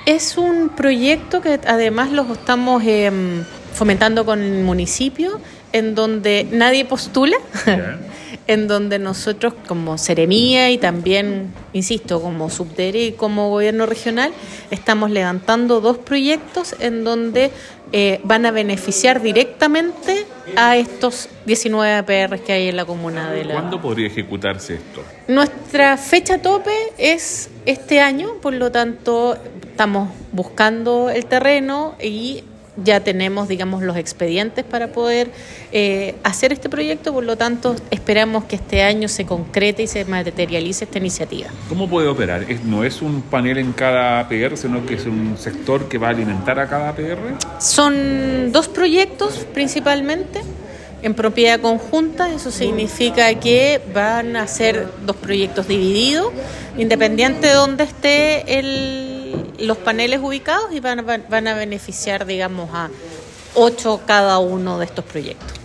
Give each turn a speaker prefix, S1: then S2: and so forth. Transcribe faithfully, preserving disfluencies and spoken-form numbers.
S1: Es un proyecto que además lo estamos eh, fomentando con el municipio, en donde nadie postula, yeah. en donde nosotros como Seremía y también, insisto, como Subdere y como gobierno regional, estamos levantando dos proyectos en donde eh, van a beneficiar directamente a estos diecinueve A P Rs que hay en la comuna de La...
S2: ¿Cuándo podría ejecutarse esto?
S1: Nuestra fecha tope es este año, por lo tanto estamos buscando el terreno y ya tenemos, digamos, los expedientes para poder eh, hacer este proyecto, por lo tanto esperamos que este año se concrete y se materialice esta iniciativa.
S2: ¿Cómo puede operar? ¿No es un panel en cada A P R, sino que es un sector que va a alimentar a cada A P R?
S1: Son dos proyectos principalmente en propiedad conjunta, eso significa que van a ser dos proyectos divididos, independiente de dónde esté el los paneles ubicados, y van, van, van a beneficiar, digamos, a ocho cada uno de estos proyectos.